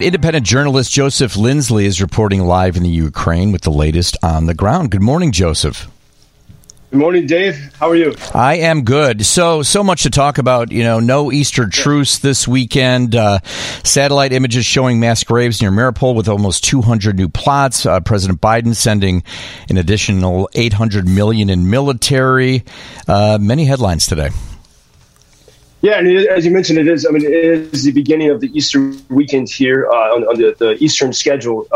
Independent journalist Joseph Lindsley is reporting live in the Ukraine with the latest on the ground. Good morning, Joseph. Good morning, Dave. How are you? I am good. So much to talk about. No Easter truce this weekend. Satellite images showing mass graves near Mariupol with almost 200 new plots. President Biden sending an additional $800 million in military. Many headlines today. Yeah, and as you mentioned, it is the beginning of the Easter weekend here on the Eastern schedule.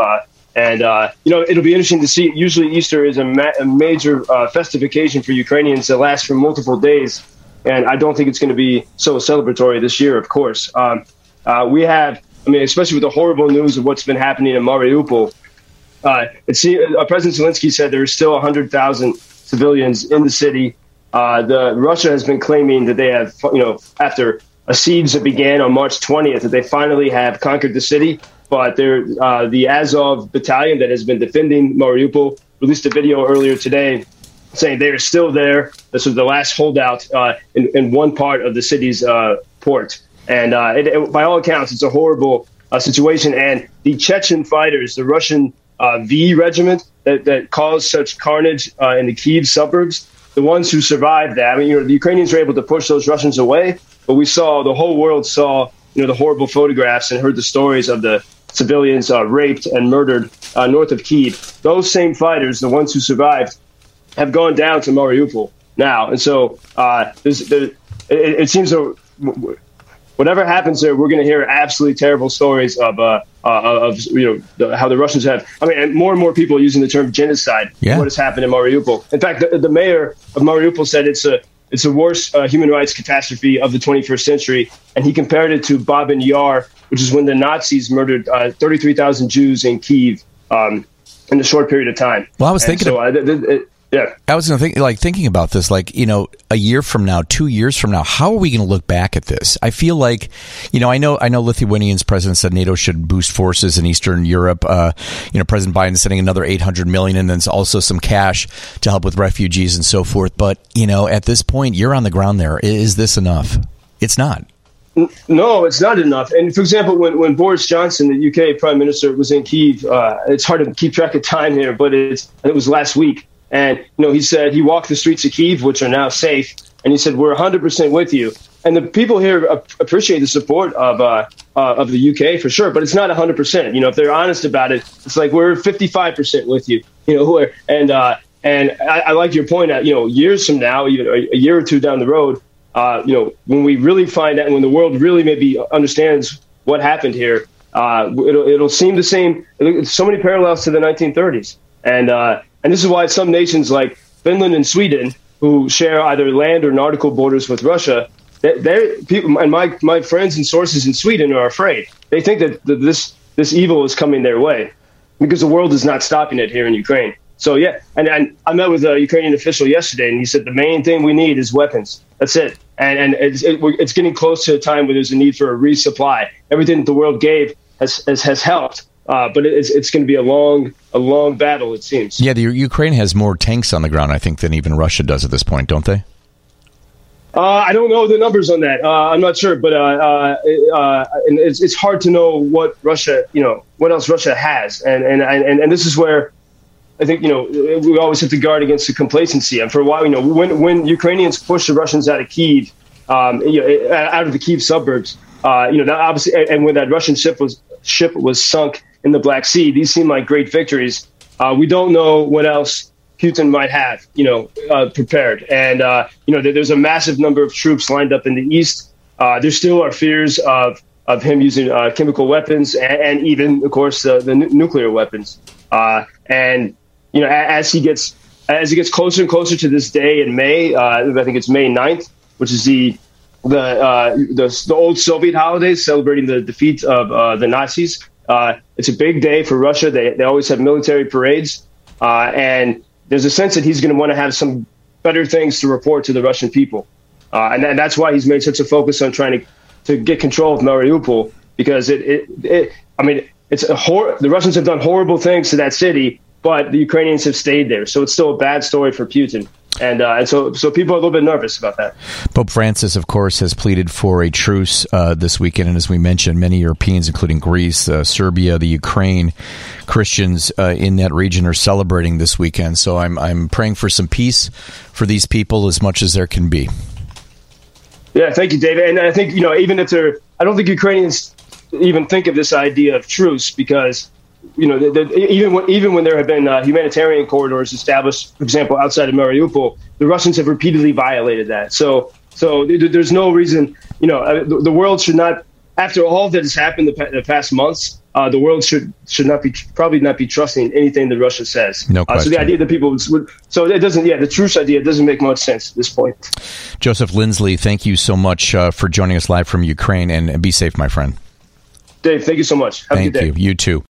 It'll be interesting to see. Usually Easter is a major festive occasion for Ukrainians that lasts for multiple days. And I don't think it's going to be so celebratory this year, of course. We have, especially with the horrible news of what's been happening in Mariupol, President Zelensky said there are still 100,000 civilians in the city. Russia has been claiming that they have, after a siege that began on March 20th, that they finally have conquered the city. But the Azov battalion that has been defending Mariupol released a video earlier today saying they are still there. This was the last holdout in one part of the city's port. And by all accounts, it's a horrible situation. And the Chechen fighters, the Russian V regiment that caused such carnage in the Kyiv suburbs, the ones who survived that, the Ukrainians were able to push those Russians away. But the whole world saw, the horrible photographs and heard the stories of the civilians raped and murdered north of Kyiv. Those same fighters, the ones who survived, have gone down to Mariupol now. And so it seems that whatever happens there, we're going to hear absolutely terrible stories of how the Russians have. And more and more people are using the term genocide. Yeah. What has happened in Mariupol. In fact, the mayor of Mariupol said it's the worst human rights catastrophe of the 21st century, and he compared it to Babin Yar, which is when the Nazis murdered 33,000 Jews in Kyiv in a short period of time. Well, I was thinking. Yeah. I was thinking about this, a year from now, 2 years from now, how are we going to look back at this? I feel like, I know Lithuanian's president said NATO should boost forces in Eastern Europe. President Biden sending another $800 million and then also some cash to help with refugees and so forth. But, at this point, you're on the ground there. Is this enough? It's not. No, it's not enough. And for example, when Boris Johnson, the UK Prime Minister, was in Kyiv, it's hard to keep track of time here, but it was last week. And, he said he walked the streets of Kyiv, which are now safe. And he said, we're 100% with you. And the people here appreciate the support of the UK for sure. But it's not 100%. If they're honest about it, it's like we're 55% with you. And I like your point that, years from now, even a year or two down the road, when we really find out, when the world really maybe understands what happened here, it'll seem the same. So many parallels to the 1930s. And this is why some nations like Finland and Sweden, who share either land or nautical borders with Russia, people and my friends and sources in Sweden are afraid. They think that this evil is coming their way because the world is not stopping it here in Ukraine. So, yeah, and I met with a Ukrainian official yesterday, and he said the main thing we need is weapons. That's it. And it's getting close to a time where there's a need for a resupply. Everything that the world gave has helped. But it's going to be a long battle, it seems. Yeah, the Ukraine has more tanks on the ground, I think, than even Russia does at this point, don't they? I don't know the numbers on that. I'm not sure, but and it's hard to know what Russia, what else Russia has, and this is where I think we always have to guard against the complacency. And for a while, when Ukrainians push the Russians out of Kyiv, out of the Kyiv suburbs, that obviously, and when that Russian ship was sunk in the Black Sea, these seem like great victories. We don't know what else Putin might have, prepared. And, there's a massive number of troops lined up in the east. There still are fears of him using chemical weapons and even, of course, the nuclear weapons. As he gets closer and closer to this day in May, I think it's May 9th, which is the old Soviet holidays celebrating the defeat of the Nazis. It's a big day for Russia. They always have military parades. And there's a sense that he's going to want to have some better things to report to the Russian people. And that's why he's made such a focus on trying to get control of Mariupol, because the Russians have done horrible things to that city, but the Ukrainians have stayed there. So it's still a bad story for Putin. And so people are a little bit nervous about that. Pope Francis, of course, has pleaded for a truce this weekend. And as we mentioned, many Europeans, including Greece, Serbia, the Ukraine, Christians in that region are celebrating this weekend. So I'm praying for some peace for these people as much as there can be. Yeah, thank you, David. And I think, even if I don't think Ukrainians even think of this idea of truce because, even when there have been humanitarian corridors established, for example, outside of Mariupol, the Russians have repeatedly violated that. So there's no reason, the world should not, after all that has happened the past months, the world should probably not be trusting anything that Russia says. No question. So the idea that people would, so it doesn't, the truce idea doesn't make much sense at this point. Joseph Lindsley, thank you so much for joining us live from Ukraine, and be safe, my friend. Dave, thank you so much. Have a good day. Thank you. You too.